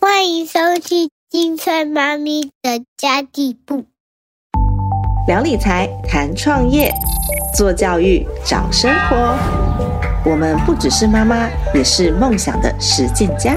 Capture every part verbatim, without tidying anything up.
欢迎收听金川妈咪的家地部， 聊理财，谈创业，做教育，找生活。我们不只是妈妈，也是梦想的实践家。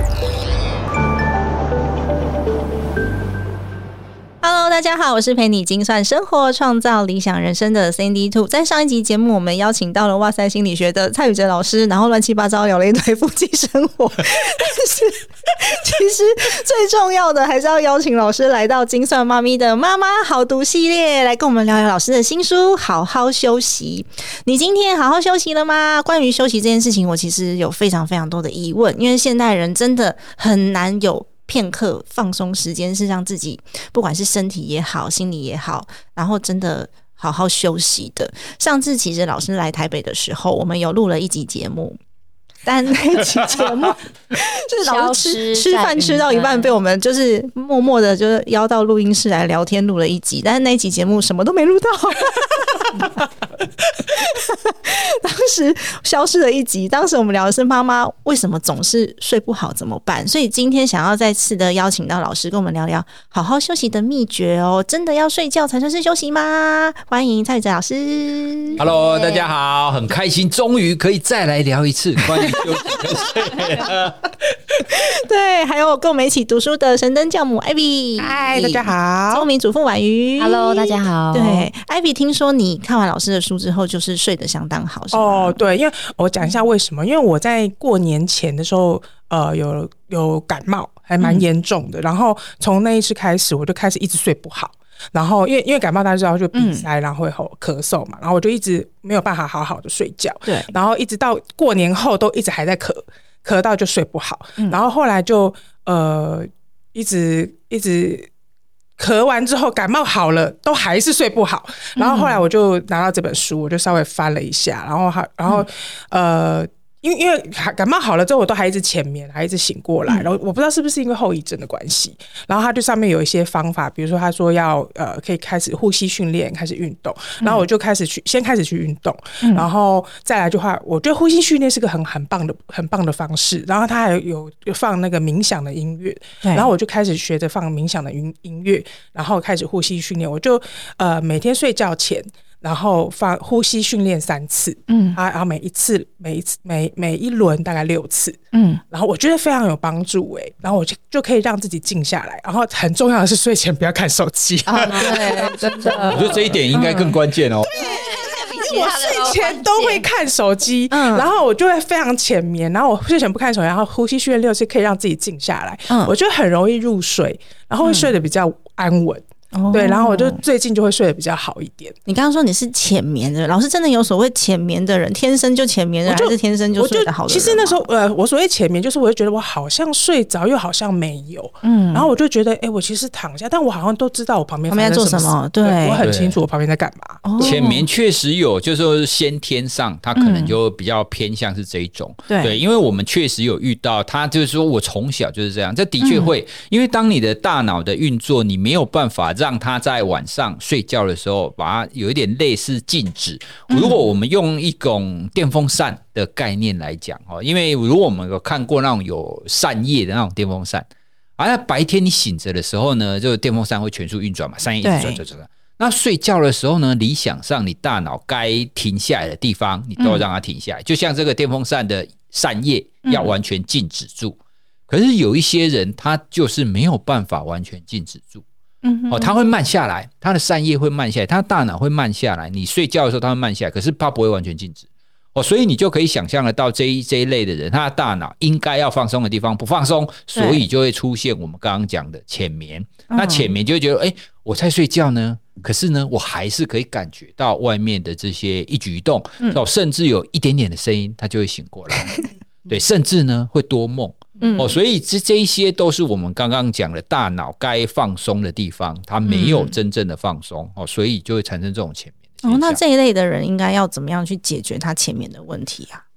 Hello， 大家好，我是陪你精算生活、创造理想人生的 Sandy Two。在上一集节目，我们邀请到了哇塞心理学的蔡宇哲老师，然后乱七八糟聊了一堆夫妻生活。但是，其实最重要的还是要邀请老师来到精算妈咪的妈妈好读系列，来跟我们聊聊老师的新书《好好休息》。你今天好好休息了吗？关于休息这件事情，我其实有非常非常多的疑问，因为现代人真的很难有片刻放松时间，是让自己不管是身体也好心理也好，然后真的好好休息的。上次其实老师来台北的时候，我们有录了一集节目，但那一集节目就是老师吃吃饭吃到一半被我们就是默默的就是邀到录音室来聊天录了一集，但是那一集节目什么都没录到当时消失了一集。当时我们聊的是妈妈为什么总是睡不好怎么办，所以今天想要再次的邀请到老师跟我们聊聊好好休息的秘诀哦。真的要睡觉才算是休息吗？欢迎蔡宇哲老师。 Hello， 大家好，很开心终于可以再来聊一次关于休息跟睡了对，还有跟我们一起读书的神灯教母 Ivy。 嗨，大家好。 聪明主妇婉瑜。 Hello， 大家好。 对， Ivy 听说你看完老师的书之后就是睡得相当好，是吗？ 哦，对，因为我讲一下为什么，因为我在过年前的时候呃，有有感冒还蛮严重的、嗯、然后从那一次开始我就开始一直睡不好，然后因为因为感冒大家知道就鼻塞、嗯、然后会咳嗽嘛，然后我就一直没有办法好好的睡觉，对，然后一直到过年后都一直还在咳，咳到就睡不好、嗯、然后后来就呃一直一直咳完之后感冒好了都还是睡不好，然后后来我就拿到这本书，我就稍微翻了一下，然后还然后、嗯、呃因为因为感冒好了之后我都还一直浅眠，还一直醒过来，然后我不知道是不是因为后遗症的关系，然后他就上面有一些方法，比如说他说要呃可以开始呼吸训练，开始运动，然后我就开始去先开始去运动、嗯、然后再来的话我觉得呼吸训练是个很很棒的很棒的方式，然后他还有有放那个冥想的音乐，然后我就开始学着放冥想的音乐，然后开始呼吸训练，我就呃每天睡觉前然后放呼吸训练三次，嗯，啊，然后每一次每一次每每一轮大概六次，嗯，然后我觉得非常有帮助哎、欸，然后我就就可以让自己静下来，然后很重要的是睡前不要看手机，啊， 对，真的， 我觉得这一点应该更关键哦。 对，因为我睡前都会看手机，嗯，然后我就会非常浅眠，然后我睡前不看手机，然后呼吸训练六次可以让自己静下来，嗯，我就很容易入睡，然后会睡得比较安稳。哦、对，然后我就最近就会睡得比较好一点。 你刚刚说你是浅眠的人，老师真的有所谓浅眠的人，天生就浅眠的人，还是天生就睡得好的人？ 其实那时候，呃，我所谓浅眠，就是我会觉得我好像睡着，又好像没有，嗯，然后我就觉得，哎、欸，我其实躺下，但我好像都知道我旁边旁边在做什么，对， 对我很清楚我旁边在干嘛。 浅眠确实有，就是说先天上，他可能就比较偏向是这一种，嗯、对，因为我们确实有遇到，他就是说我从小就是这样，这的确会、嗯，因为当你的大脑的运作，你没有办法让他在晚上睡觉的时候把它有一点类似静止。如果我们用一种电风扇的概念来讲，因为如果我们有看过那种有扇叶的那种电风扇，而白天你醒着的时候呢，这个电风扇会全速运转嘛，扇叶一直转转转。那睡觉的时候呢，理想上你大脑该停下来的地方你都要让它停下来、嗯、就像这个电风扇的扇叶要完全静止住、嗯、可是有一些人他就是没有办法完全静止住，哦，它会慢下来，它的扇叶会慢下来，它大脑会慢下来，你睡觉的时候它会慢下来，可是它不会完全静止。哦，所以你就可以想象得到这一这一类的人，他的大脑应该要放松的地方不放松，所以就会出现我们刚刚讲的浅眠。那浅眠就会觉得，哎、欸，我在睡觉呢，可是呢，我还是可以感觉到外面的这些一举一动，嗯、甚至有一点点的声音，他就会醒过来。对，甚至呢会多梦。嗯哦、所以 这, 这一些都是我们刚刚讲的大脑该放松的地方，它没有真正的放松、嗯哦、所以就会产生这种浅眠的现象。 哦，那这一类的人应该要怎么样去解决他浅眠的问题啊？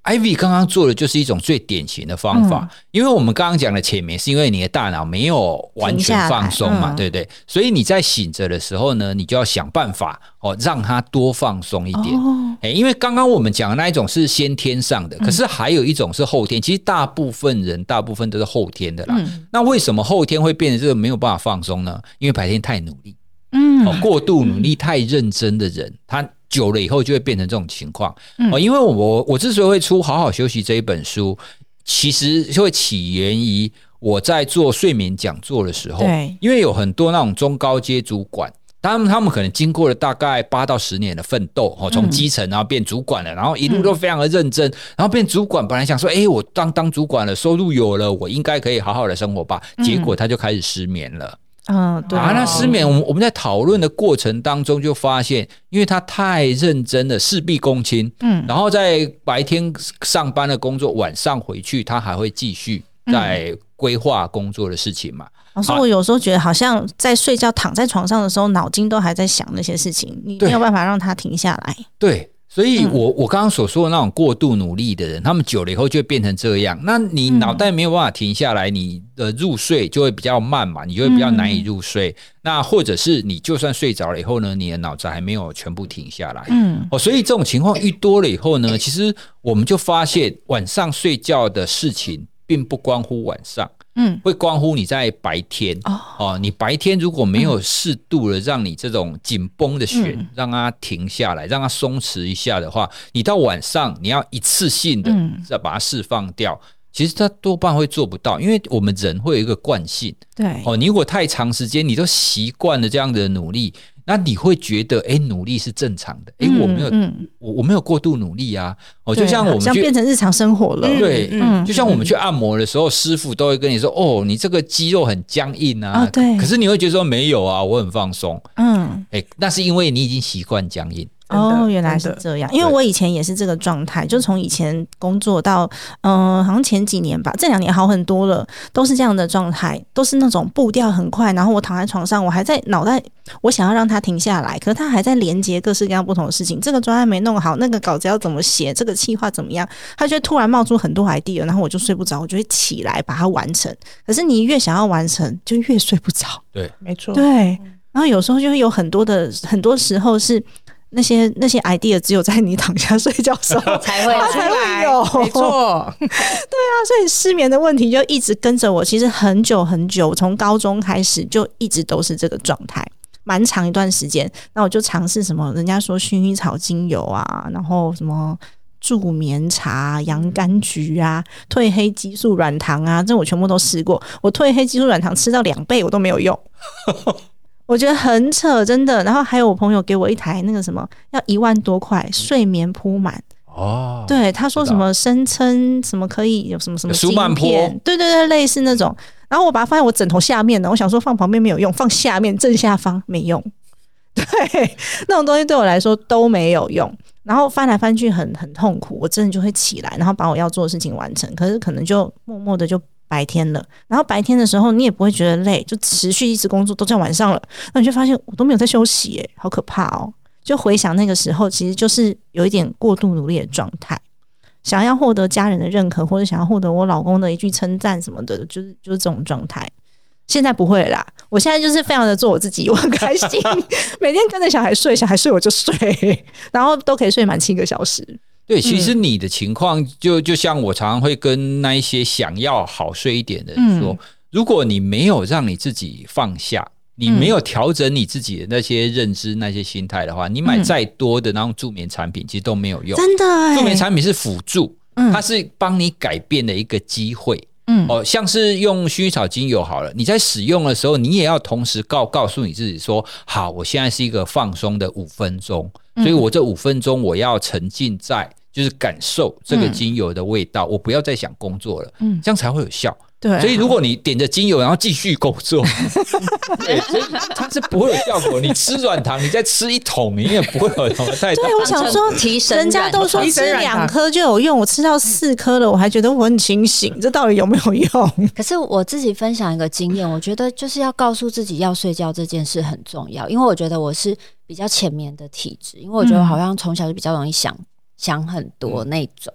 Ivy 刚刚做的就是一种最典型的方法，嗯、因为我们刚刚讲的浅眠是因为你的大脑没有完全放松嘛，嗯、对不对？所以你在醒着的时候呢，你就要想办法哦，让它多放松一点。哦欸、因为刚刚我们讲的那一种是先天上的，可是还有一种是后天。其实大部分人大部分都是后天的啦。嗯、那为什么后天会变成这个没有办法放松呢？因为白天太努力，嗯、哦，过度努力、太认真的人，他久了以后就会变成这种情况。嗯、哦，因为我我之所以会出《好好休息》这一本书，其实就会起源于我在做睡眠讲座的时候，因为有很多那种中高阶主管。他们他们可能经过了大概八到十年的奋斗，从基层然后变主管了，然后一路都非常的认真，然后变主管，本来想说，哎、欸，我当当主管了，收入有了，我应该可以好好的生活吧。结果他就开始失眠了。嗯，对啊，那失眠，我们我们在讨论的过程当中就发现，因为他太认真了，事必躬亲，嗯，然后在白天上班的工作，晚上回去他还会继续在规划工作的事情嘛。 老师，我有时候觉得好像在睡觉躺在床上的时候，脑筋都还在想那些事情，你没有办法让它停下来。 对，所以我我刚刚所说的那种过度努力的人，他们久了以后就会变成这样。那你脑袋没有办法停下来，你的入睡就会比较慢嘛，你就会比较难以入睡。嗯、那或者是你就算睡着了以后呢，你的脑子还没有全部停下来。嗯，哦，所以这种情况遇多了以后呢，其实我们就发现晚上睡觉的事情并不关乎晚上。嗯，会关乎你在白天 哦, 哦，你白天如果没有适度的让你这种紧绷的弦、嗯、让它停下来，让它松弛一下的话，你到晚上你要一次性的再把它释放掉、嗯、其实它多半会做不到，因为我们人会有一个惯性，对哦，你如果太长时间你都习惯了这样的努力，那你会觉得哎，努力是正常的，哎、嗯，我没有，嗯、我我没有过度努力啊，哦，就像我们像变成日常生活了， 对，嗯，就像我们去按摩的时候，师傅都会跟你说，哦，你这个肌肉很僵硬啊，哦、对，可是你会觉得说没有啊，我很放松，嗯，哎，那是因为你已经习惯僵硬。 哦，原来是这样，因为我以前也是这个状态，就从以前工作到嗯、呃，好像前几年吧，这两年好很多了，都是这样的状态，都是那种步调很快，然后我躺在床上，我还在脑袋，我想要让它停下来，可是它还在连接各式各样不同的事情，这个专案没弄好，那个稿子要怎么写，这个企划怎么样，它就会突然冒出很多 idea， 然后我就睡不着，我就会起来把它完成，可是你越想要完成，就越睡不着， 对， 没错， 对，然后有时候就会有很多的，很多时候是。那些那些 idea 只有在你躺下睡觉的时候才会才会有， 没错， 对啊，所以失眠的问题就一直跟着我，其实很久很久，从高中开始就一直都是这个状态，蛮长一段时间。那我就尝试什么，人家说薰衣草精油啊，然后什么助眠茶、洋甘菊啊、褪黑激素软糖啊，这我全部都试过。我褪黑激素软糖吃到两倍我都没有用。我觉得很扯，真的。然后还有我朋友给我一台那个什么，要一万多块睡眠铺满哦。对，他说什么声称什么可以有什么什么晶片，对对对，类似那种。然后我把它放在我枕头下面呢，我想说放旁边没有用，放下面正下方没用。对，那种东西对我来说都没有用。然后翻来翻去很很痛苦，我真的就会起来，然后把我要做的事情完成。可是可能就默默的就。白天了，然后白天的时候你也不会觉得累，就持续一直工作都在晚上了，那你就发现我都没有在休息耶，好可怕哦！就回想那个时候，其实就是有一点过度努力的状态，想要获得家人的认可，或者想要获得我老公的一句称赞什么的，就是就是这种状态。现在不会啦，我现在就是非常的做我自己，我很开心，每天跟着小孩睡，小孩睡我就睡，然后都可以睡满七个小时。 对，其实你的情况就就像我常常会跟那一些想要好睡一点的人说，嗯、如果你没有让你自己放下，你没有调整你自己的那些认知、那些心态的话，你买再多的那种助眠产品，其实都没有用。 真的耶， 助眠产品是辅助，它是帮你改变的一个机会。嗯，哦，像是用薰衣草精油好了，你在使用的时候，你也要同时告告诉你自己说，好，我现在是一个放松的五分钟，所以我这五分钟我要沉浸在。就是感受这个精油的味道，嗯、我不要再想工作了，嗯，这样才会有效。对，所以如果你点着精油然后继续工作，对，所以它是不会有效果。你吃软糖，你再吃一桶，你也不会有什么太大。 对，我想说， 提神， 人家都说吃两颗就有用，我吃到四颗了，我还觉得我很清醒，这到底有没有用？ 可是我自己分享一个经验，我觉得就是要告诉自己要睡觉这件事很重要，因为我觉得我是比较浅眠的体质，因为我觉得好像从小就比较容易想。想很多那种，嗯、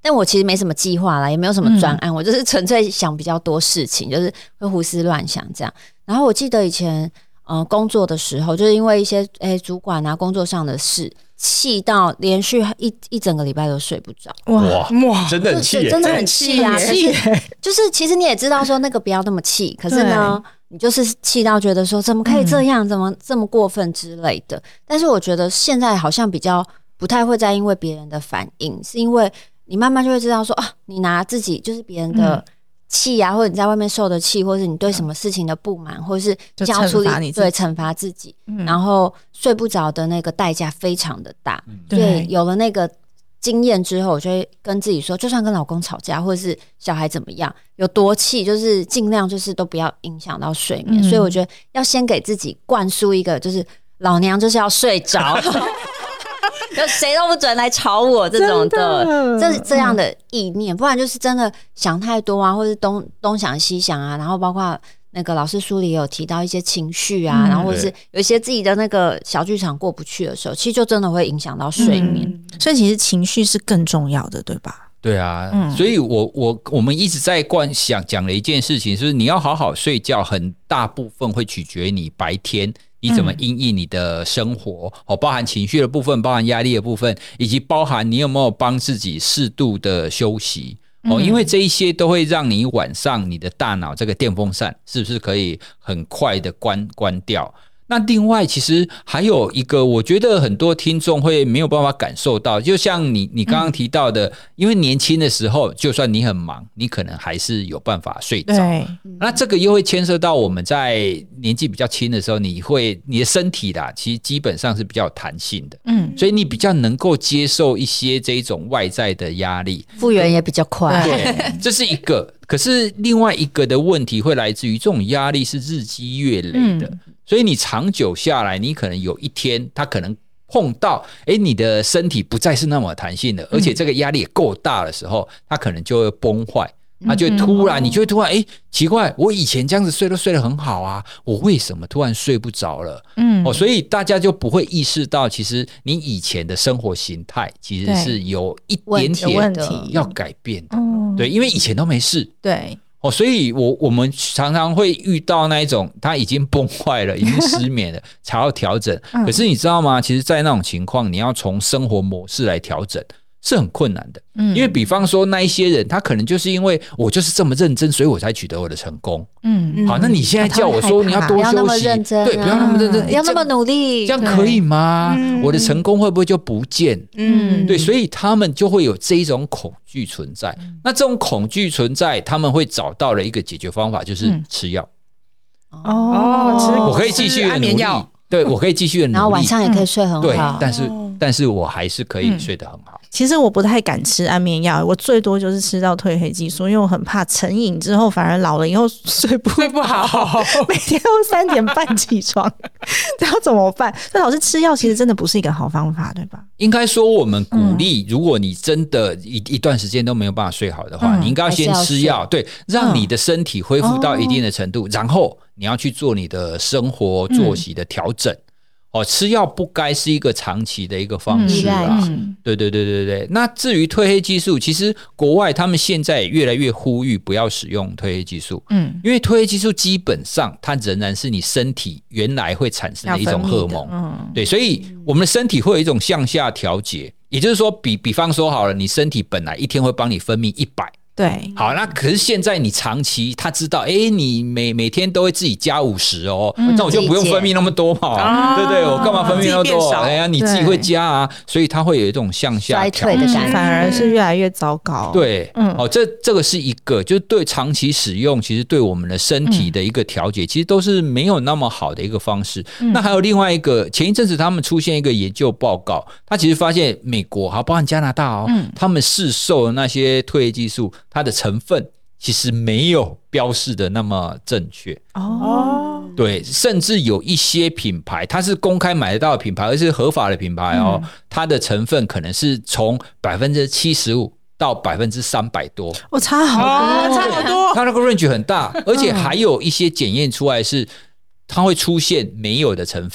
但我其实没什么计划啦，也没有什么专案、嗯、我就是纯粹想比较多事情，就是会胡思乱想这样。然后我记得以前呃工作的时候，就是因为一些诶主管啊工作上的事，气到连续一一整个礼拜都睡不着。 哇哇，真的很气， 真的很气啊！气，就是其实你也知道说那个不要那么气，可是呢，你就是气到觉得说怎么可以这样，嗯、怎么这么过分之类的。但是我觉得现在好像比较不太会再因为别人的反应，是因为你慢慢就会知道说啊，你拿自己就是别人的气啊，嗯、或者你在外面受的气，或者是你对什么事情的不满，或者是交出你对惩罚自己、嗯，然后睡不着的那个代价非常的大。嗯、对，有了那个经验之后，我就会跟自己说，就算跟老公吵架，或者是小孩怎么样，有多气，就是尽量就是都不要影响到睡眠。嗯、所以我觉得要先给自己灌输一个，就是老娘就是要睡着。就谁都不准来吵我这种的，这这样的意念，不然就是真的想太多啊，或是东东想西想啊，然后包括那个老师书里也有提到一些情绪啊，嗯、然后或者是有一些自己的那个小剧场过不去的时候，其实就真的会影响到睡眠、 嗯。所以其实情绪是更重要的，对吧？ 对啊，嗯、所以我我我们一直在灌想讲的一件事情，就是你要好好睡觉，很大部分会取决于你白天你怎么因应你的生活、嗯、包含情绪的部分，包含压力的部分，以及包含你有没有帮自己适度的休息、嗯、因为这一些都会让你晚上你的大脑这个电风扇是不是可以很快的关关掉。那另外其实还有一个我觉得很多听众会没有办法感受到，就像你你刚刚提到的、嗯、因为年轻的时候就算你很忙，你可能还是有办法睡着，那这个又会牵涉到我们在年纪比较轻的时候，你会你的身体啦其实基本上是比较有弹性的，嗯，所以你比较能够接受一些这种外在的压力， 复原也比较快， 对，这是一个。可是另外一个的问题会来自于这种压力是日积月累的、嗯，所以你长久下来，你可能有一天它可能碰到诶你的身体不再是那么弹性的，而且这个压力也够大的时候，它可能就会崩坏，它就会突然你就会突然诶奇怪，我以前这样子睡都睡得很好啊，我为什么突然睡不着了？嗯、哦，所以大家就不会意识到其实你以前的生活形态其实是有一点点要改变的，对，因为以前都没事， 对。 哦，所以我我们常常会遇到那一种他已经崩坏了，已经失眠了才要调整、嗯、可是你知道吗，其实在那种情况你要从生活模式来调整是很困难的、嗯、因为比方说那一些人他可能就是因为我就是这么认真，所以我才取得我的成功。嗯，好，那你现在叫我说你要多休息，不要那么认真、啊、对，不要那么认真， 不要那么努力， 这样可以吗？我的成功会不会就不见？嗯，对，所以他们就会有这一种恐惧存在、嗯、那这种恐惧存在，他们会找到了一个解决方法，就是吃药、 嗯、哦， 我可以继续的努力，对，我可以继续的努力， 然后晚上也可以睡很好， 对，但是但是我还是可以睡得很好、嗯、 其实我不太敢吃安眠药，我最多就是吃到褪黑激素，因为我很怕成瘾之后反而老了以后睡不睡不好每天都三点半起床这要怎么办？那老师吃药其实真的不是一个好方法，对吧？ 应该说我们鼓励、嗯、如果你真的 一, 一段时间都没有办法睡好的话、嗯、你应该要先吃药，对，让你的身体恢复到一定的程度、嗯、然后你要去做你的生活作息的调整、嗯哦，吃药不该是一个长期的一个方式啊、嗯、对对对对对。那至于褪黑激素，其实国外他们现在也越来越呼吁不要使用褪黑激素，嗯，因为褪黑激素基本上它仍然是你身体原来会产生的一种荷尔蒙，嗯，对，所以我们的身体会有一种向下调节，也就是说比比方说好了，你身体本来一天会帮你分泌一百， 对， 好，那可是现在你长期他知道，哎、欸，你每每天都会自己加五十哦、嗯，那我就不用分泌那么多嘛，啊、对不对？我干嘛分泌那么多？哎呀，你自己会加啊，所以它会有一种向下调衰退的感觉， 反而是越来越糟糕。 对，嗯，哦，这这个是一个，就是对长期使用，其实对我们的身体的一个调节、嗯，其实都是没有那么好的一个方式。嗯、那还有另外一个，前一阵子他们出现一个研究报告，他其实发现美国，还包含加拿大哦，嗯、他们市售的那些褪黑激素，它的成分其实没有标示的那么正确哦，对，甚至有一些品牌它是公开买得到的品牌，而是合法的品牌哦，嗯、它的成分可能是从百分之七十五到百分之三百多， 哦，差好多，哦、 差好多， 它那个 range 很大，而且还有一些检验出来是它会出现没有的成分。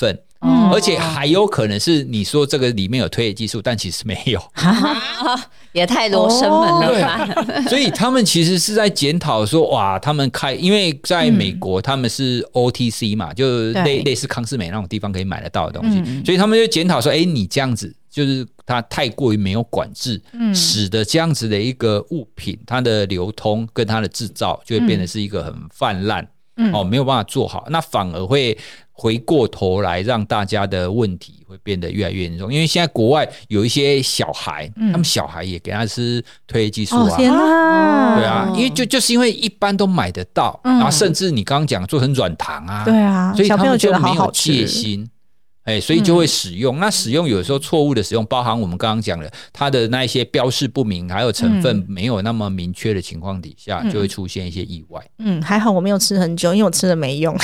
嗯，而且还有可能是你说这个里面有推理技术，但其实没有， 也太罗生门了吧、 哦、所以他们其实是在检讨说，哇，他们开，因为在美国、嗯、他们是 O T C 嘛，就 类, 类似康是美那种地方可以买得到的东西、嗯、所以他们就检讨说，哎，你这样子就是它太过于没有管制、嗯、使得这样子的一个物品它的流通跟它的制造就会变得是一个很泛滥、嗯哦、没有办法做好，那反而会回过头来让大家的问题会变得越来越严重。因为现在国外有一些小孩、嗯、他们小孩也给他吃推理技术啊、 哦、天啊， 对啊，因为就就是因为一般都买得到、嗯、然后甚至你刚刚讲做成软糖啊， 对啊， 所以他们就没有戒心，哎，所以就会使用、嗯、那使用有的时候错误的使用，包含我们刚刚讲的它的那一些标示不明还有成分没有那么明确的情况底下、嗯、就会出现一些意外。 嗯，还好我没有吃很久，因为我吃了没用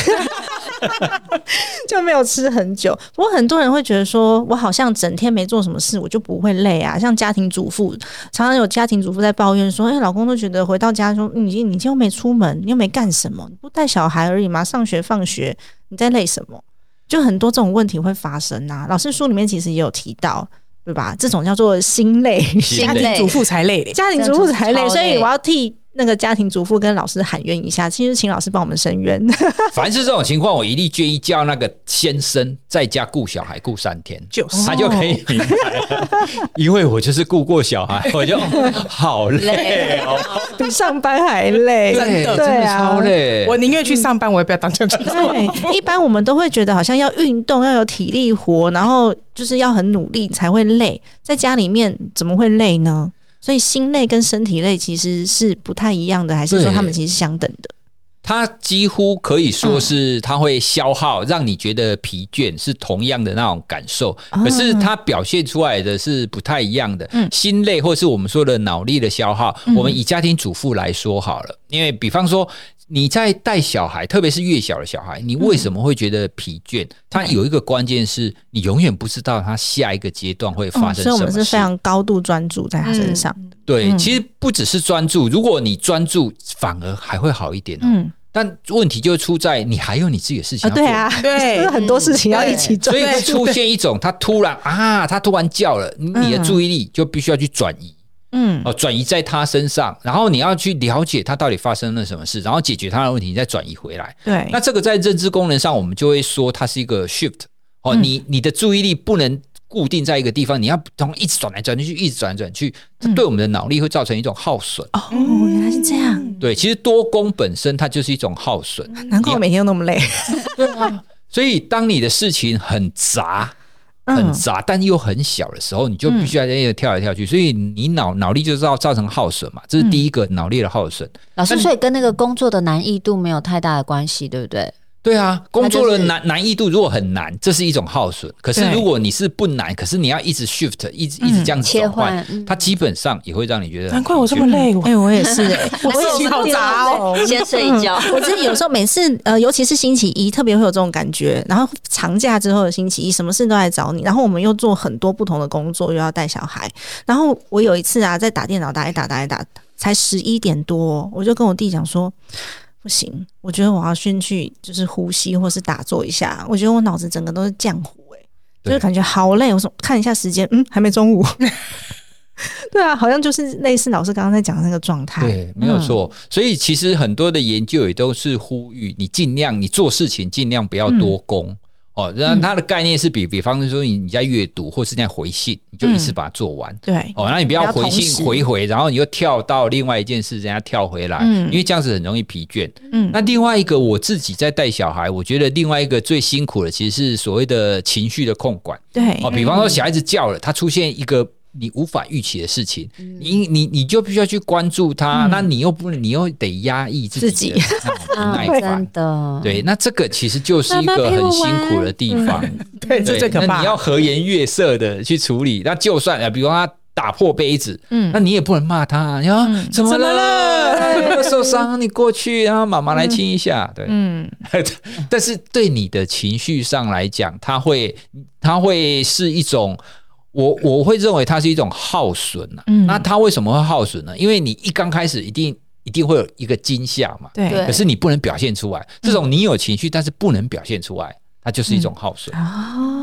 就没有吃很久。不过很多人会觉得说，我好像整天没做什么事我就不会累啊，像家庭主妇，常常有家庭主妇在抱怨说，哎，老公都觉得回到家说，你你今天又没出门，你又没干什么，你不带小孩而已嘛，上学放学你在累什么，就很多这种问题会发生啊。老师书里面其实也有提到，对吧？这种叫做心累， 家庭主妇才累， 家庭主妇才累，所以我要替那个家庭主妇跟老师喊冤一下，其实请老师帮我们申冤。 凡是这种情况，我一律建议叫那个先生在家顾小孩顾三天， 就是他就可以明白了。因为我就是顾过小孩，我就好累哦， 比上班还累， 真的，真的超累。 我宁愿去上班，我也不要当家庭主妇。 对，一般我们都会觉得好像要运动，要有体力活，然后就是要很努力才会累，在家里面怎么会累呢？所以心累跟身体累其实是不太一样的，还是说他们其实是相等的？ 它几乎可以说是它会消耗、嗯、让你觉得疲倦，是同样的那种感受、哦、可是它表现出来的是不太一样的、嗯、心累或是我们说的脑力的消耗、嗯、我们以家庭主妇来说好了，因为比方说你在带小孩，特别是越小的小孩，你为什么会觉得疲倦、嗯、它有一个关键是你永远不知道他下一个阶段会发生什么事、嗯、所以我们是非常高度专注在他身上、嗯、 对、嗯、其实不只是专注，如果你专注反而还会好一点、哦嗯，但问题就出在你还有你自己的事情要做、 啊、对啊，对，很多事情要一起做， 所以会出现一种他突然啊，他突然叫了，你的注意力就必须要去转移，嗯，哦，转移在他身上，然后你要去了解他到底发生了什么事，然后解决他的问题，你再转移回来。 对， 那这个在认知功能上，我们就会说它是一个 shift 哦，嗯、你你的注意力不能固定在一个地方，你要从一直转来转去，一直转来转去，这对我们的脑力会造成一种耗损。 哦，原来是这样。 对，其实多工本身它就是一种耗损， 难怪我每天都那么累。 对啊，所以当你的事情很杂。很杂但又很小的时候，你就必须要在那跳来跳去、嗯、所以你脑脑力就造造成耗损嘛，这是第一个脑力的耗损、嗯、 老师，所以跟那个工作的难易度没有太大的关系，对不对？ 对啊，工作的难、就是、难易度如果很难，这是一种耗损。可是如果你是不难，可是你要一直 shift， 一直一直这样子走换、嗯，它基本上也会让你觉得。 难怪我这么累， 哎、欸，我也是、欸， 我事情好杂哦， 先睡一觉。 我自己有时候每次呃，尤其是星期一，特别会有这种感觉。然后长假之后的星期一，什么事都来找你，然后我们又做很多不同的工作，又要带小孩。然后我有一次啊，在打电脑打一打打一打，才十一点多，我就跟我弟讲说。不行，我觉得我要先去就是呼吸或是打坐一下，我觉得我脑子整个都是浆糊哎、欸，就是感觉好累。我说看一下时间，嗯，还没中午。对啊，好像就是类似老师刚刚在讲的那个状态。 对，没有错、嗯。所以其实很多的研究也都是呼吁你尽量，你做事情尽量不要多工。嗯哦，然后它的概念是比比方说你在阅读或是在回信，你就一次把它做完。嗯、 对， 哦，那你不要回信回回，然后你又跳到另外一件事，人家跳回来、嗯，因为这样子很容易疲倦。嗯，那另外一个我自己在带小孩，我觉得另外一个最辛苦的其实是所谓的情绪的控管。 对， 哦，比方说小孩子叫了，他出现一个。你无法预期的事情，嗯、你你你就必须要去关注它、嗯，那你又不，你又得压抑自己的耐烦、 啊，真的， 对，那这个其实就是一个很辛苦的地方， 嗯、对，这最可怕。 那你要和颜悦色的去处理，那就算啊，比如说他打破杯子，嗯，那你也不能骂他，你说、嗯、怎么了？哎、受伤，你过去，然后妈妈来亲一下，嗯、对，嗯，但是对你的情绪上来讲，它会，它会是一种。我我会认为它是一种耗损、啊嗯、那它为什么会耗损呢？因为你一刚开始一定一定会有一个惊吓嘛， 对， 可是你不能表现出来，这种你有情绪但是不能表现出来，它就是一种耗损、 嗯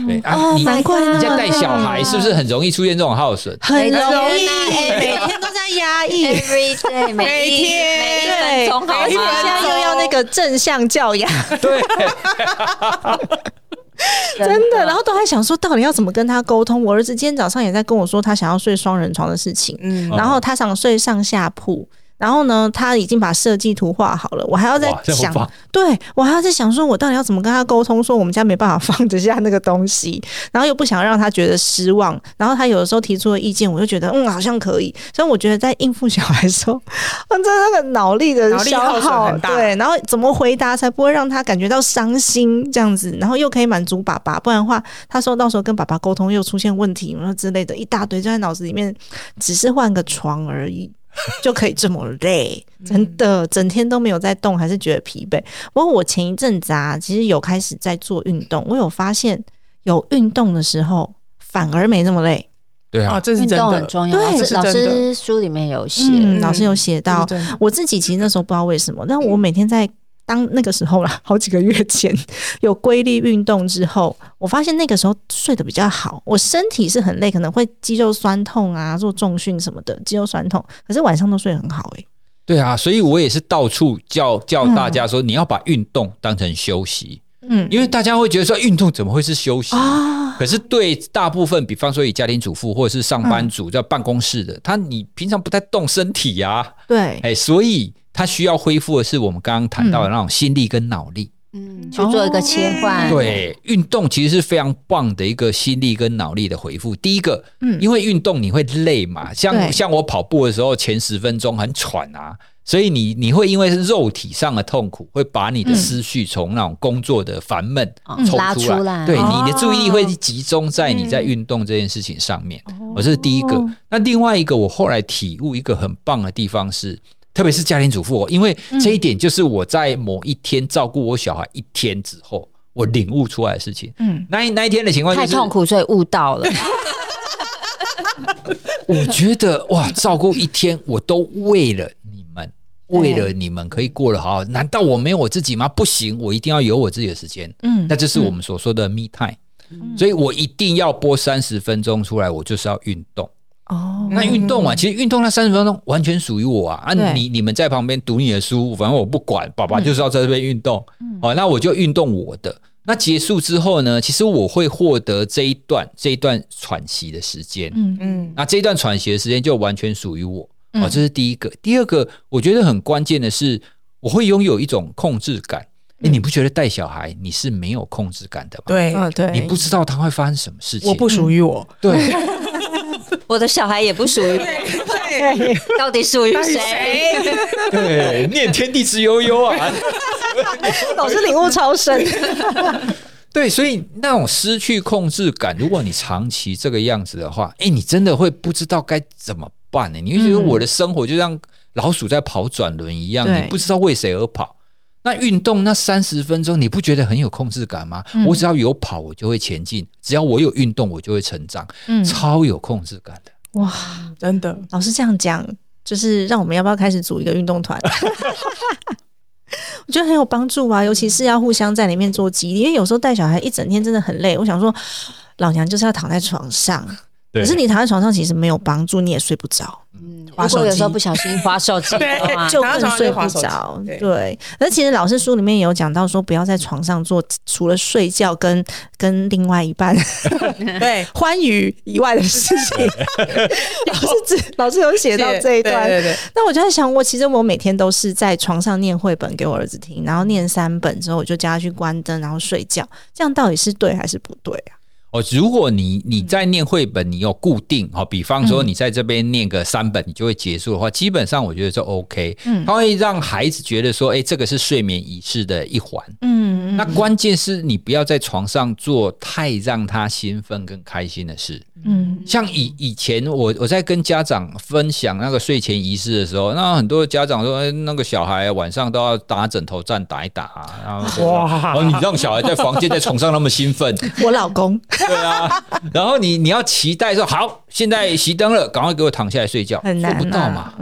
对啊， 哦你难怪你在带小孩是不是很容易出现这种耗损？ 很容易， 哎每天都在压抑。 every day 每一天每一分钟好而且吗？ 现在又要那个正向教养， 对， 真的，然后都还想说到底要怎么跟他沟通。我儿子今天早上也在跟我说他想要睡双人床的事情， 嗯然后他想睡上下铺。然后呢，他已经把设计图画好了，我还要在哇这么想棒， 对我还要在想说，我到底要怎么跟他沟通，说我们家没办法放得下那个东西，然后又不想让他觉得失望，然后他有的时候提出的意见，我就觉得嗯好像可以，所以我觉得在应付小孩的时候，真的那个脑力的消脑力耗损耗很大对，然后怎么回答才不会让他感觉到伤心这样子，然后又可以满足爸爸，不然的话，他说到时候跟爸爸沟通又出现问题，然后之类的一大堆，就在脑子里面，只是换个床而已。就可以这么累，真的整天都没有在动，还是觉得疲惫。不过我前一阵子啊，其实有开始在做运动，我有发现有运动的时候反而没那么累。 对啊， 哦，这是运真的， 动很重要， 对老师老是真的师书里面有写， 嗯，老师有写到这是真的， 我自己其实那时候不知道为什么，但我每天在当那个时候啦，好几个月前有规律运动之后，我发现那个时候睡得比较好。我身体是很累，可能会肌肉酸痛啊，做重训什么的，肌肉酸痛，可是晚上都睡得很好、欸。 对啊，所以我也是到处叫叫大家说，你要把运动当成休息。 嗯， 因为大家会觉得说运动怎么会是休息啊？ 可是对大部分，比方说以家庭主妇或者是上班族在办公室的，他你平常不太动身体呀、啊， 对， 哎，所以他需要恢复的是我们刚刚谈到的那种心力跟脑力。 嗯，去做一个切换。 对，运动其实是非常棒的一个心力跟脑力的回复。第一个， 嗯因为运动你会累嘛， 对像像我跑步的时候，前十分钟很喘啊，所以你你会因为是肉体上的痛苦，会把你的思绪从那种工作的烦闷嗯抽拉出来对， 哦你的注意力会集中在你在运动这件事情上面。我、这是第一个。那另外一个，我后来体悟一个很棒的地方是。特别是家庭主妇，因为这一点就是我在某一天照顾我小孩一天之后，我领悟出来的事情。嗯，那一那一天的情况就是太痛苦，所以悟到了。 我觉得哇，照顾一天，我都为了你们，为了你们可以过得好好。难道我没有我自己吗？不行，我一定要有我自己的时间。嗯，那这是我们所说的 me time。嗯，所以我一定要拨三十分钟出来，我就是要运动。哦，那运动啊，其实运动那三十分钟完全属于我啊！啊你，你你们在旁边读你的书，反正我不管，爸爸就是要在这边运动。嗯，好，那我就运动我的。那结束之后呢，其实我会获得这一段这一段喘息的时间。嗯嗯，那这一段喘息的时间就完全属于我。哦，这是第一个。第二个，我觉得很关键的是，我会拥有一种控制感。欸，你不觉得带小孩你是没有控制感的吗？ 对， 嗯对， 你不知道他会发生什么事情， 我不属于我。 对。 我的小孩也不属于我，到底属于谁？ 对，念天地之悠悠啊， 老师领悟超深。 对，所以那种失去控制感，如果你长期这个样子的话，哎，你真的会不知道该怎么办呢？你会觉得我的生活就像老鼠在跑转轮一样，你不知道为谁而跑。那运动那三十分钟，你不觉得很有控制感吗？嗯，我只要有跑，我就会前进；只要我有运动，我就会成长，嗯，超有控制感的。 哇， 真的， 老师这样讲，就是让我们要不要开始组一个运动团？我觉得很有帮助啊，尤其是要互相在里面做激励，因为有时候带小孩一整天真的很累。我想说，老娘就是要躺在床上，可是你躺在床上其实没有帮助，你也睡不着。 嗯，如果有时候不小心滑手机的话， 就更睡不着。对，而其实老师书里面也有讲到说，不要在床上做除了睡觉跟跟另外一半对欢愉以外的事情。老师只老师有写到这一段， 对对对。 那我就在想，我其实我每天都是在床上念绘本给我儿子听，然后念三本之后，我就叫他去关灯，然后睡觉。这样到底是对还是不对啊？ 哦，如果你你在念绘本，你有固定，好，比方说你在这边念个三本，你就会结束的话，基本上我觉得就 OK。嗯，它会让孩子觉得说，哎，这个是睡眠仪式的一环。嗯，那关键是你不要在床上做太让他兴奋跟开心的事。嗯，像以以前我我在跟家长分享那个睡前仪式的时候，那很多家长说，哎，那个小孩晚上都要打枕头战打一打啊，然后哇，哦，你让小孩在房间在床上那么兴奋， 我老公。 对啊，然后你你要期待说好，现在熄灯了，赶快给我躺下来睡觉， 很难、啊、 做不到嘛。嗯，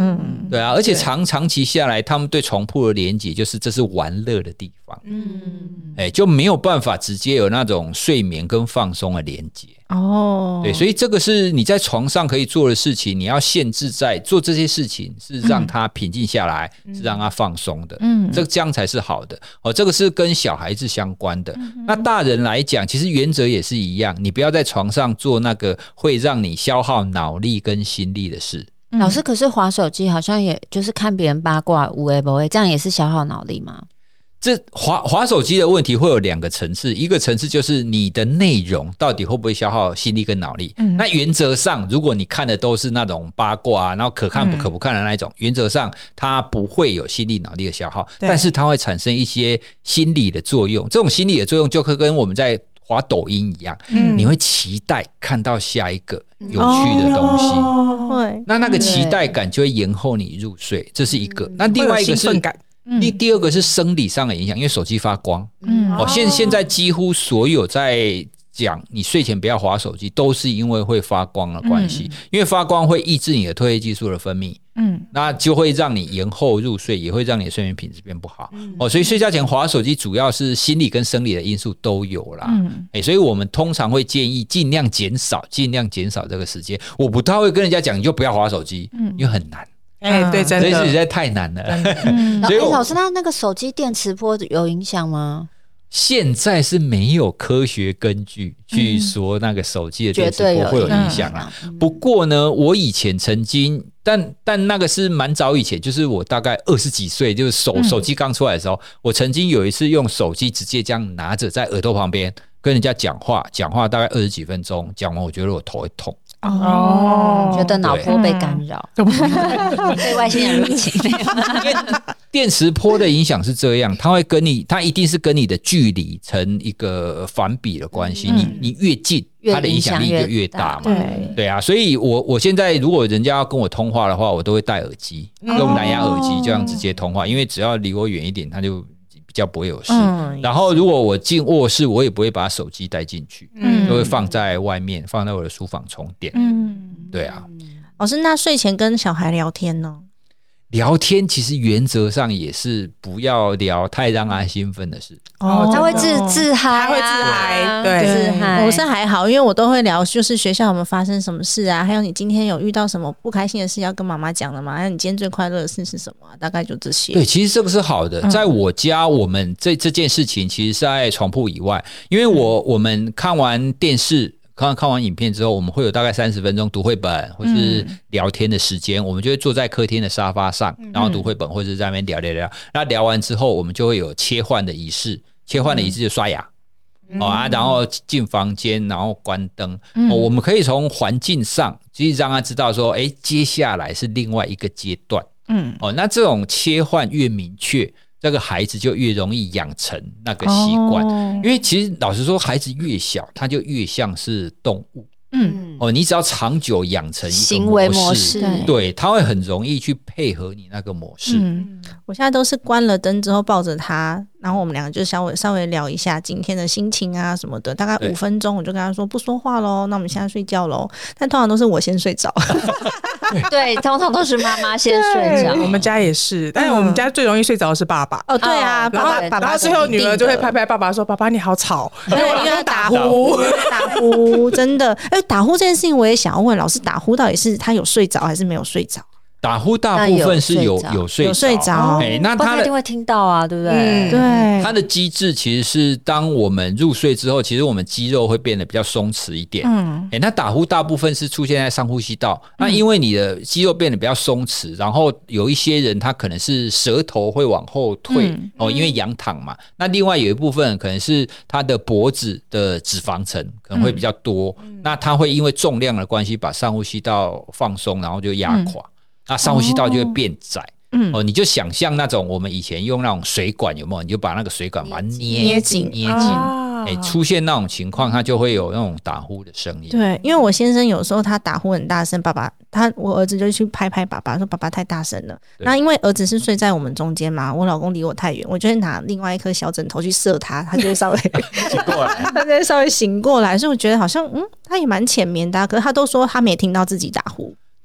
对啊，而且长长期下来，他们对床铺的连结就是这是玩乐的地方，嗯，哎，就没有办法直接有那种睡眠跟放松的连结。哦，对，所以这个是你在床上可以做的事情，你要限制在做这些事情是让他平静下来，嗯、是让他放松的，嗯，这这样才是好的。哦，这个是跟小孩子相关的。嗯、那大人来讲，其实原则也是一样，你不要在床上做那个会让你消耗脑力跟心力的事。 嗯、老师，可是滑手机好像也就是看别人八卦，无为不为，这样也是消耗脑力吗？ 这滑滑手机的问题会有两个层次，一个层次就是你的内容到底会不会消耗心力跟脑力、嗯、那原则上如果你看的都是那种八卦、啊、然后可看不可不看的那一种、嗯、原则上它不会有心力脑力的消耗，但是它会产生一些心理的作用，这种心理的作用就跟我们在滑抖音一样、嗯、你会期待看到下一个有趣的东西、哦、那那个期待感就会延后你入睡，这是一个、嗯、那另外一个是第第二个是生理上的影响，因为手机发光。嗯，哦，现现在几乎所有在讲你睡前不要滑手机，都是因为会发光的关系、嗯，因为发光会抑制你的褪黑激素的分泌，嗯，那就会让你延后入睡，也会让你的睡眠品质变不好。嗯、哦，所以睡觉前滑手机主要是心理跟生理的因素都有啦。嗯，欸、所以我们通常会建议尽量减少，尽量减少这个时间。我不太会跟人家讲你就不要滑手机，嗯，因为很难。 哎、欸，对，真的， 所以实在太难了。 嗯、所以、欸、老师，那那个手机电磁波有影响吗？ 现在是没有科学根据去说那个手机的电磁波会有影响啊。不过呢，我以前曾经，但但那个是蛮早以前，就是我大概二十几岁，就是手、嗯、手机刚出来的时候，我曾经有一次用手机直接这样拿着在耳朵旁边跟人家讲话，讲话大概二十几分钟，讲完我觉得我头会痛。 哦，觉得脑波被干扰，被外星人入侵。 因为电磁波的影响是这样，它会跟你，它一定是跟你的距离成一个反比的关系。嗯、你你越近，它的影响力就越大嘛。对对啊，所以我我现在如果人家要跟我通话的话，我都会戴耳机，用蓝牙耳机这样直接通话，因为只要离我远一点，它就比较不会有事、嗯、然后如果我进卧室，我也不会把手机带进去、嗯、都会放在外面，放在我的书房充电。嗯，对啊。 老师，那睡前跟小孩聊天呢？ 聊天其实原则上也是不要聊太让他兴奋的事哦，他会自自嗨、啊， 他会自嗨，对， 自嗨。 我是还好，因为我都会聊，就是学校有没有发生什么事啊，还有你今天有遇到什么不开心的事要跟妈妈讲的吗？还有你今天最快乐的事是什么、啊？大概就这些。 对，其实这个是好的。在我家，我们这这件事情其实是在床铺以外，因为我我们看完电视。看看完影片之后，我们会有大概三十分钟读绘本或是聊天的时间、嗯、我们就会坐在客厅的沙发上，然后读绘本或者在那边聊聊聊。那聊完之后，我们就会有切换的仪式，切换的仪式就刷牙、嗯哦啊、然后进房间，然后关灯、嗯哦、我们可以从环境上其实让他知道说，哎，接下来是另外一个阶段。嗯，哦，那这种切换越明确，这个孩子就越容易养成那个习惯、哦、因为其实老实说，孩子越小他就越像是动物。嗯，哦，你只要长久养成一个行为模式， 对，他会很容易去配合你那个模式。 嗯，我现在都是关了灯之后抱着他，然后我们两个就稍微稍微聊一下今天的心情啊什么的，大概五分钟我就跟他说不说话咯，那我们现在睡觉咯。但通常都是我先睡着。 对，通常都是妈妈先睡着。 我们家也是，但是我们家最容易睡着的是爸爸。 哦，对啊， 哦、然后爸爸，然后最后女儿就会拍拍爸爸说：“爸爸你好吵。” 对，因为他打呼，打呼，真的。哎，打呼这件事情我也想要问老师，打呼到底是他有睡着还是没有睡着？ 打呼大部分是有有睡着， 有睡着， 欸、那他一定会听到啊，对不对？ 嗯、对， 它的机制其实是当我们入睡之后，其实我们肌肉会变得比较松弛一点。嗯，欸、那打呼大部分是出现在上呼吸道，嗯、那因为你的肌肉变得比较松弛，然后有一些人他可能是舌头会往后退、嗯、哦，因为仰躺嘛。那另外有一部分可能是他的脖子的脂肪层可能会比较多，嗯、那他会因为重量的关系把上呼吸道放松，然后就压垮。嗯，那上呼吸道就会变窄。嗯，哦，你就想象那种我们以前用那种水管有没有？你就把那个水管把它捏捏紧， 捏紧。哎、啊欸，出现那种情况，它就会有那种打呼的声音。 对，因为我先生有时候他打呼很大声，爸爸他我儿子就去拍拍爸爸，说爸爸太大声了。那因为儿子是睡在我们中间嘛，我老公离我太远，我就会拿另外一颗小枕头去射他，他就会稍微醒过来， 他就会稍微醒过来。所以我觉得好像嗯，他也蛮浅眠的、啊，可是他都说他没听到自己打呼。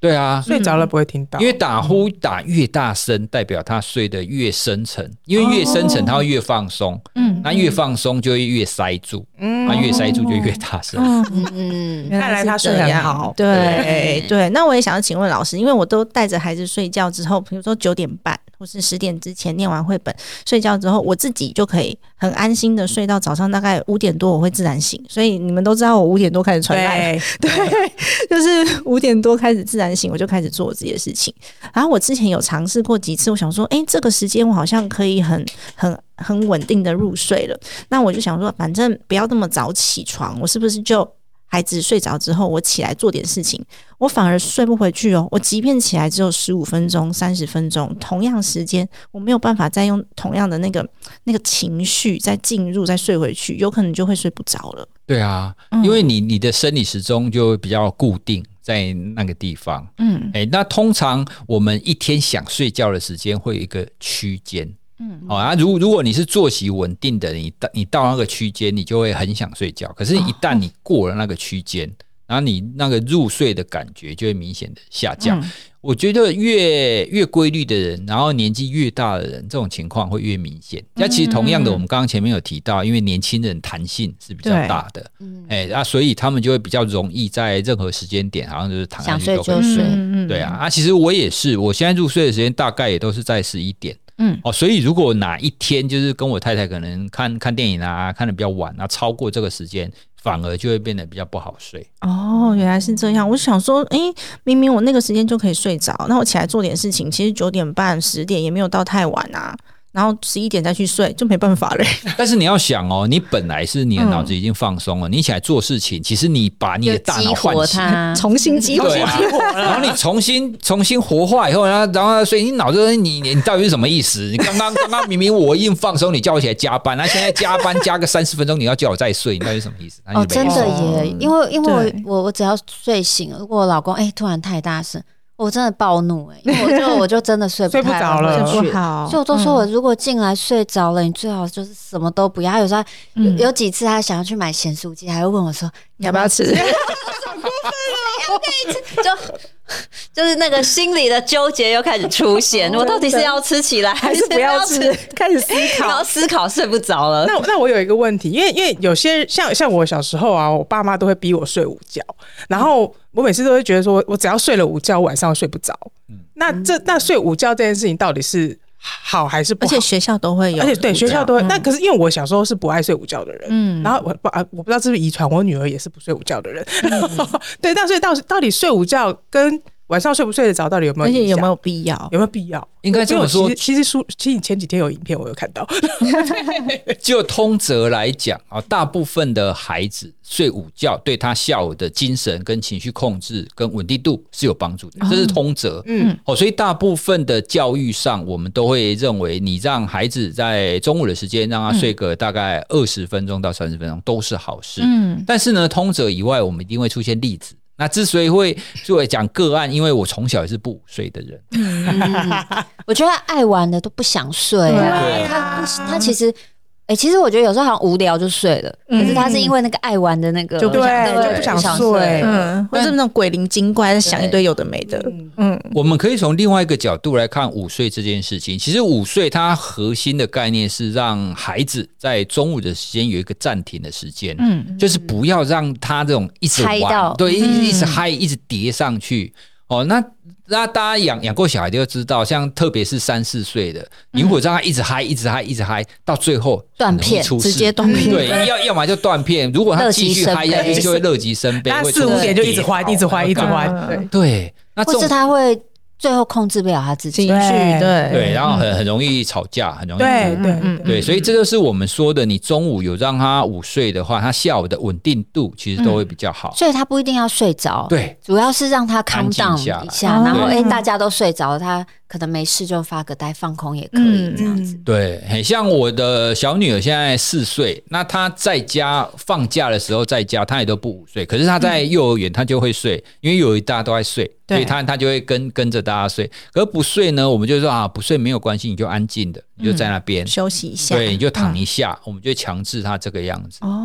对啊， 睡着了不会听到， 因为打呼打越大声，代表他睡得越深沉，因为越深沉他会越放松，嗯，那越放松就会越塞住，嗯，那越塞住就越大声， 嗯嗯， 看来他睡得很好， 对对。那我也想要请问老师，因为我都带着孩子睡觉之后，比如说九点半或是十点之前念完绘本睡觉之后，我自己就可以很安心的睡到早上大概五点多我会自然醒，所以你们都知道我五点多开始传来，对，就是五点多开始自然醒，我就开始做这些事情。然后我之前有尝试过几次，我想说，哎，这个时间我好像可以很很很稳定的入睡了。那我就想说，反正不要那么早起床，我是不是就孩子睡着之后，我起来做点事情，我反而睡不回去哦。我即便起来只有十五分钟、三十分钟，同样时间，我没有办法再用同样的那个那个情绪再进入、再睡回去，有可能就会睡不着了。 对啊，因为你你的生理时钟就比较固定在那个地方。嗯，哎，那通常我们一天想睡觉的时间会有一个区间。嗯，好、哦、啊，如如果你是作息稳定的，你你到那个区间，你就会很想睡觉。可是，一旦你过了那个区间，然后你那个入睡的感觉就会明显的下降。嗯、我觉得越越规律的人，然后年纪越大的人，这种情况会越明显。那、嗯、其实同样的，我们刚刚前面有提到，因为年轻人弹性是比较大的，哎，啊，所以他们就会比较容易在任何时间点，好像就是躺下去都可以睡。嗯、对啊，啊，其实我也是，我现在入睡的时间大概也都是在十一点。嗯，哦，所以如果哪一天就是跟我太太可能看看电影啊，看得比较晚啊，超过这个时间，反而就会变得比较不好睡。 哦，原来是这样。我想说，哎，明明我那个时间就可以睡着，那我起来做点事情，其实九点半、十点也没有到太晚啊。然后十一点再去睡，就没办法了。 但是你要想哦，你本来是你的脑子已经放松了，嗯、你起来做事情，其实你把你的大脑唤醒， 重新激活它， 啊、然后你重新重新活化以后，然后然后所以你脑子你你到底是什么意思？你刚刚刚刚明明我已经放松，你叫我起来加班，那现在加班加个三十分钟，你要叫我再睡，你到底是什么意思？ 哦，真的耶，因为因为我我只要睡醒了，如果我老公哎突然太大声。我真的暴怒哎、欸，因为我就我就真的睡不睡不着了， 睡不好。 所以我都说我如果进来睡着了，嗯、你最好就是什么都不要。他有时候有、嗯、有几次他想要去买咸酥鸡，还会问我说你要不要吃？ 好过分了，就就是那个心里的纠结又开始出现，我到底是要吃起来还是不要吃？ 开始思考， 然后思考睡不着了。 那那我有一个问题，因为因为有些像像我小时候啊，我爸妈都会逼我睡午觉，然后我每次都会觉得说，我只要睡了午觉，晚上睡不着。嗯、那这那睡午觉这件事情到底是好还是不好？ 而且学校都会有， 而且对学校都会。那、嗯、可是因为我小时候是不爱睡午觉的人，嗯，然后我不我不知道是不是遗传，我女儿也是不睡午觉的人。嗯、对，那所以到到底睡午觉跟晚上睡不睡得着，到底有没有影响？ 而且有没有必要？ 有没有必要？ 应该这么说。 其实书，其实你前几天有影片，我有看到。 就通则来讲啊，大部分的孩子睡午觉对他下午的精神跟情绪控制跟稳定度是有帮助的，这是通则。嗯，哦，所以大部分的教育上，我们都会认为，你让孩子在中午的时间让他睡个大概二十分钟到三十分钟都是好事。嗯，但是呢，通则以外，我们一定会出现例子。那之所以会作为讲个案，因为我从小也是不午睡的人。 嗯、我觉得爱玩的都不想睡啊。 对他他其实，哎、欸，其实我觉得有时候好像无聊就睡了，嗯、可是他是因为那个爱玩的那个， 就不想对就不想睡， 嗯，或者那种鬼灵精怪想一堆有的没的。 嗯，我们可以从另外一个角度来看午睡这件事情。其实午睡它核心的概念是让孩子在中午的时间有一个暂停的时间，嗯，就是不要让他这种一直玩，对，一直一直嗨，一直叠上去。哦，那那大家养养过小孩就知道，像特别是三四岁的，你如果让他一直嗨、一直嗨、一直嗨，到最后断片， 直接断片， 对，要要么就断片。如果他继续嗨下去，就会乐极生悲， 他四五点就一直欢、一直欢、一直欢，对对，那或是他会。最后控制不了他自己情绪，对对，然后很很容易吵架，很容易对对对，所以这就是我们说的，你中午有让他午睡的话，他下午的稳定度其实都会比较好。 所以他不一定要睡着， 对， 主要是让他 calm down 一下，然后哎大家都睡着了，他可能没事就发个呆放空也可以这样子。 对，很像我的小女儿现在四岁，那她在家放假的时候在家，她也都不午睡，可是她在幼儿园她就会睡，因为幼儿园大家都在睡。所以他他就会跟跟着大家睡，可是不睡呢，我们就说啊，不睡没有关系，你就安静的，你就在那边、嗯、 休息一下， 对，你就躺一下，嗯、我们就强制他这个样子。哦，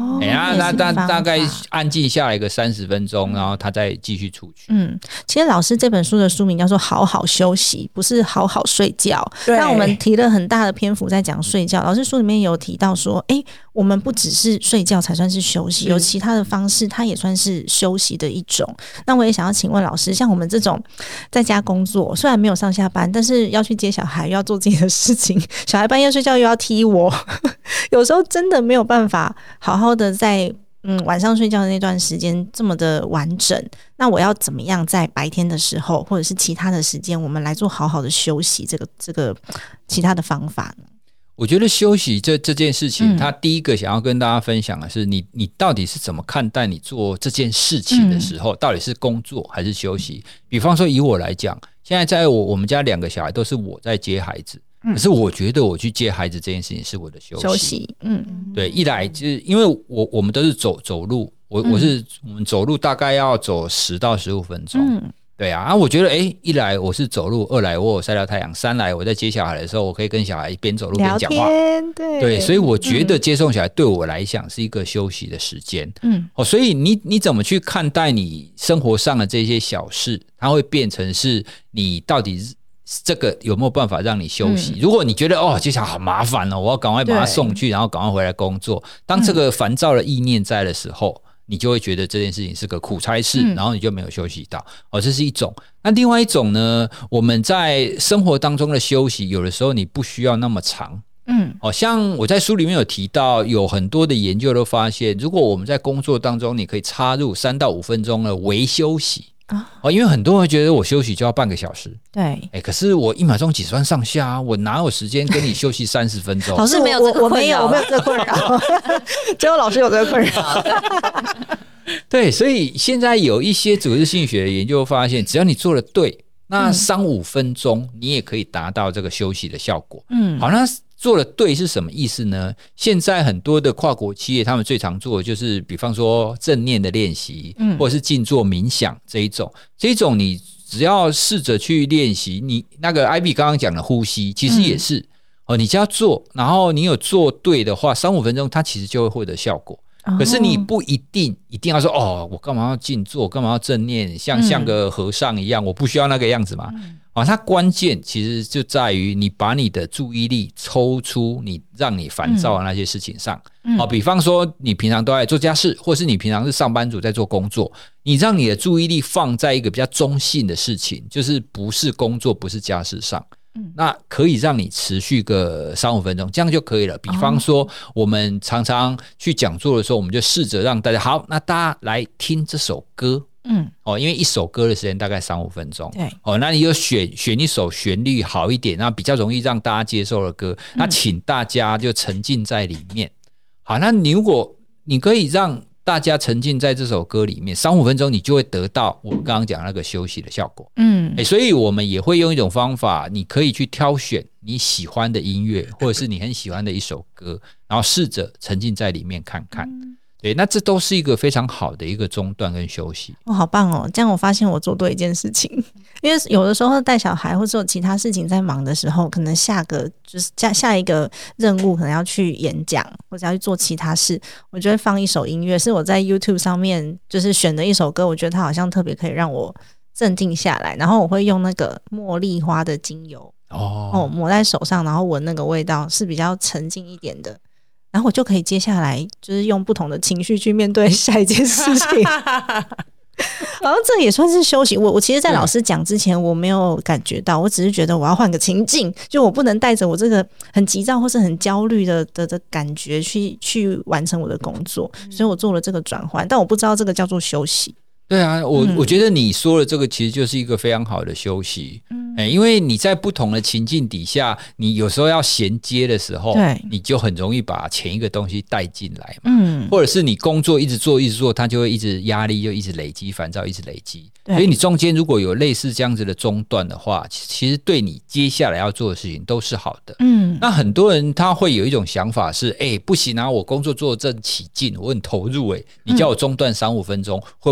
哦， 哎呀，那大大概安静下来个三十分钟，然后他再继续出去。 嗯，其实老师这本书的书名叫做《好好休息》，不是好好睡觉。那我们提了很大的篇幅在讲睡觉。老师书里面有提到说，哎、欸，我们不只是睡觉才算是休息，有其他的方式，它也算是休息的一种。那我也想要请问老师，像我们这种在家工作，虽然没有上下班，但是要去接小孩，又要做自己的事情，小孩半夜睡觉又要踢我，有时候真的没有办法好好的在嗯晚上睡觉的那段时间这么的完整。那我要怎么样在白天的时候或者是其他的时间，我们来做好好的休息，这个这个其他的方法呢？ 我觉得休息这这件事情，他第一个想要跟大家分享的是你，你你到底是怎么看待你做这件事情的时候，嗯、到底是工作还是休息？比方说以我来讲，现在在我我们家两个小孩都是我在接孩子，可是我觉得我去接孩子这件事情是我的休息。休息，嗯，对，一来就是因为我我们都是走走路，我我是、嗯、我们走路大概要走十到十五分钟。嗯，对啊，啊，我觉得，哎，一来我是走路，二来我有晒到太阳，三来我在接小孩的时候，我可以跟小孩边走路边讲话，对对，所以我觉得接送小孩对我来讲是一个休息的时间，嗯，哦，所以你你怎么去看待你生活上的这些小事，它会变成是你到底这个有没有办法让你休息？嗯、如果你觉得哦，接小孩好麻烦哦，我要赶快把他送去，然后赶快回来工作，当这个烦躁的意念在的时候。你就会觉得这件事情是个苦差事，嗯、然后你就没有休息到。哦，这是一种。那另外一种呢？我们在生活当中的休息，有的时候你不需要那么长。嗯，哦，像我在书里面有提到，有很多的研究都发现，如果我们在工作当中，你可以插入三到五分钟的微休息。哦，因为很多人觉得我休息就要半个小时，对，哎，可是我一秒钟几十万上下啊，我哪有时间跟你休息三十分钟？ 老师没有这个困扰，我没有这个困扰，只有老师有这个困扰。 对，所以现在有一些组织心理学的研究发现，只要你做得对，那三五分钟你也可以达到这个休息的效果。嗯，好，那做得对是什么意思呢？现在很多的跨国企业他们最常做的就是比方说正念的练习、嗯、或者是静坐冥想这一种这一种你只要试着去练习，你那个 Ivy 刚刚讲的呼吸其实也是、嗯哦、你只要做，然后你有做对的话，三五分钟它其实就会获得效果。可是你不一定一定要说哦，我干嘛要静坐，干嘛要正念，像像个和尚一样、嗯、我不需要那个样子嘛、嗯哦、它关键其实就在于你把你的注意力抽出你让你烦躁的那些事情上、嗯哦、比方说你平常都在做家事，或是你平常是上班族在做工作，你让你的注意力放在一个比较中性的事情，就是不是工作不是家事上，那可以让你持续个三五分钟，这样就可以了。比方说我们常常去讲座的时候，我们就试着让大家好，那大家来听这首歌，嗯，哦，因为一首歌的时间大概三五分钟，对，哦，那你就选选一首旋律好一点，那比较容易让大家接受的歌，那请大家就沉浸在里面。好，那你如果你可以让大家沉浸在这首歌里面三五分钟，你就会得到我刚刚讲那个休息的效果。嗯、欸，所以我们也会用一种方法，你可以去挑选你喜欢的音乐，或者是你很喜欢的一首歌，然后试着沉浸在里面看看。嗯，对，那这都是一个非常好的一个中断跟休息。 哦，好棒哦！这样我发现我做对一件事情，因为有的时候带小孩或者有其他事情在忙的时候，可能下个就是下下一个任务可能要去演讲或者要去做其他事，我就会放一首音乐，是我在 YouTube 上面就是选的一首歌，我觉得它好像特别可以让我镇定下来，然后我会用那个茉莉花的精油哦, 哦抹在手上，然后闻那个味道是比较沉静一点的。然后我就可以接下来就是用不同的情绪去面对下一件事情然后这也算是休息。我我其实在老师讲之前我没有感觉到，我只是觉得我要换个情境，就我不能带着我这个很急躁或是很焦虑的的的感觉去去完成我的工作，所以我做了这个转换，但我不知道这个叫做休息。 对啊，我、嗯、我觉得你说的这个其实就是一个非常好的休息。嗯，欸、因为你在不同的情境底下，你有时候要衔接的时候，对，你就很容易把前一个东西带进来嘛。嗯，或者是你工作一直做一直做，它就会一直压力就一直累积，烦躁一直累积。所以你中间如果有类似这样子的中断的话，其实对你接下来要做的事情都是好的。嗯，那很多人他会有一种想法是，哎、欸，不行啊，我工作做得正起劲，我很投入、欸，哎，你叫我中断三五分钟，会不会影响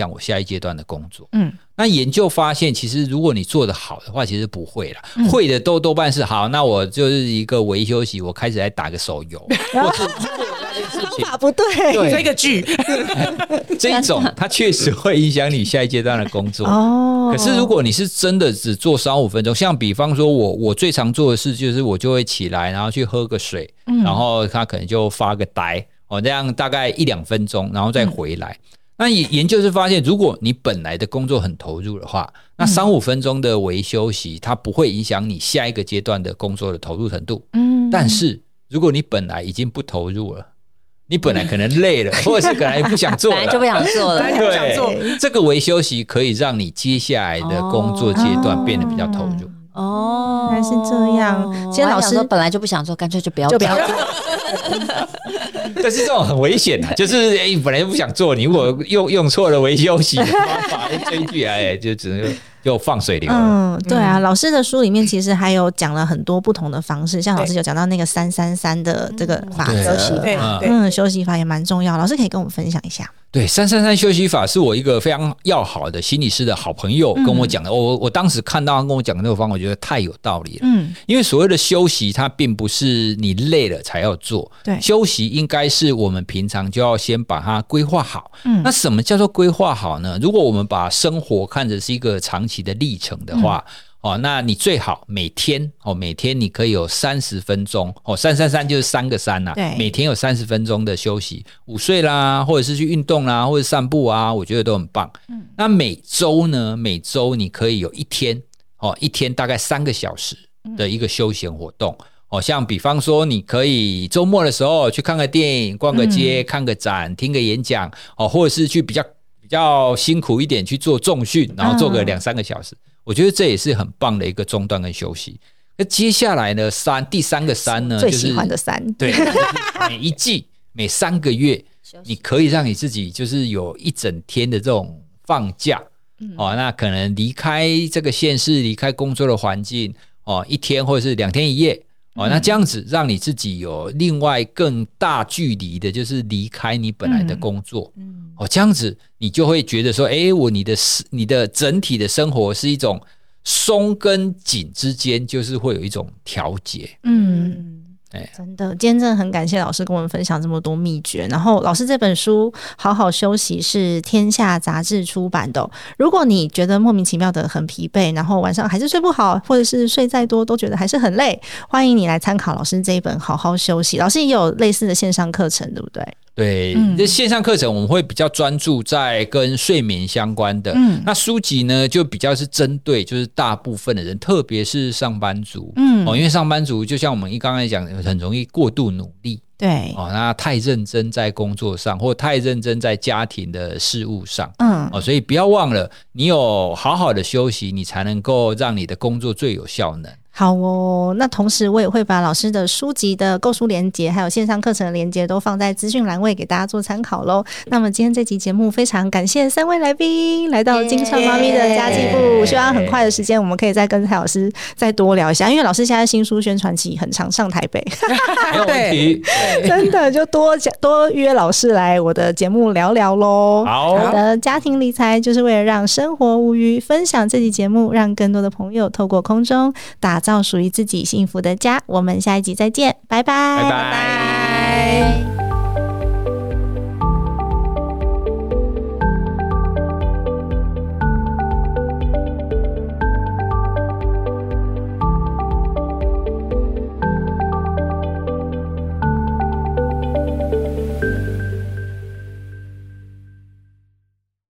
响我下一阶段的工作。 嗯， 那研究发现，其实如果你做得好的话，其实不会啦，嗯、会的都多半是好，那我就是一个微休息，我开始来打个手游，或是方法不对， 对追个剧， 这一种它确实会影响你下一阶段的工作。 哦， 可是如果你是真的只做三五分钟，像比方说我我最常做的事就是我就会起来，然后去喝个水，嗯、然后他可能就发个呆，哦，这样大概一两分钟，然后再回来。嗯、那研究是发现，如果你本来的工作很投入的话，那三五分钟的微休息，它不会影响你下一个阶段的工作的投入程度。嗯，但是如果你本来已经不投入了，你本来可能累了，或者是本来不想做了， 本来就不想做了， 对，这个微休息可以让你接下来的工作阶段变得比较投入。 哦， 原来是这样。今天老师说本来就不想做，干脆就不要做，就不要做。 但是这种很危险啊，就是哎，本来就不想做，你如果用用错了微休息的方法，追剧哎，就只能就放水流了。 嗯，对啊，老师的书里面其实还有讲了很多不同的方式，像老师有讲到那个三三三的这个法则， 休息法， 嗯，休息法也蛮重要，老师可以跟我们分享一下。 对，三三三休息法是我一个非常要好的心理师的好朋友跟我讲的。嗯、我我当时看到他跟我讲的那个方法，我觉得太有道理了。嗯，因为所谓的休息，它并不是你累了才要做。 对， 休息应该是我们平常就要先把它规划好。嗯，那什么叫做规划好呢？如果我们把生活看成是一个长期的历程的话。嗯哦，那你最好每天哦，每天你可以有三十分钟哦，三三三就是三个三呐、啊，每天有三十分钟的休息，午睡啦，或者是去运动啦，或者散步啊，我觉得都很棒。嗯，那每周呢，每周你可以有一天哦，一天大概三个小时的一个休闲活动。嗯哦，像比方说，你可以周末的时候去看个电影、逛个街、嗯、看个展、听个演讲哦，或者是去比较比较辛苦一点去做重训，然后做个两三个小时。嗯，我觉得这也是很棒的一个中断跟休息。那接下来呢，三第三个三呢， 最喜欢的三， 对，就是每一季每三个月，你可以让你自己就是有一整天的这种放假。嗯、哦，那可能离开这个县市，离开工作的环境，哦，一天或者是两天一夜。哦，那这样子让你自己有另外更大距离的，就是离开你本来的工作。嗯，哦，这样子你就会觉得说，哎，我你的你的整体的生活是一种松跟紧之间，就是会有一种调节。嗯。 真的，今天真的很感谢老师跟我们分享这么多秘诀。然后老师这本书《好好休息》是天下杂志出版的、哦、如果你觉得莫名其妙的很疲惫，然后晚上还是睡不好，或者是睡再多都觉得还是很累，欢迎你来参考老师这一本《好好休息》。老师也有类似的线上课程，对不对？ 对，这、嗯、线上课程我们会比较专注在跟睡眠相关的。嗯，那书籍呢就比较是针对就是大部分的人，特别是上班族。嗯，哦，因为上班族就像我们一刚才讲，很容易过度努力。 对， 哦，那太认真在工作上，或太认真在家庭的事务上。嗯，哦，所以不要忘了，你有好好的休息，你才能够让你的工作最有效能。 好哦，那同时我也会把老师的书籍的购书连结还有线上课程的连结都放在资讯栏位给大家做参考咯。那么今天这集节目非常感谢三位来宾来到金算妈咪的家计部，希望很快的时间我们可以再跟蔡老师再多聊一下，因为老师现在新书宣传期很常上台北没有问题真的就多多约老师来我的节目聊聊咯。 好， 好的，家庭理财就是为了让生活无虞，分享这集节目让更多的朋友透过空中打造属于自己幸福的家。我们下一集再见，拜拜， 拜拜。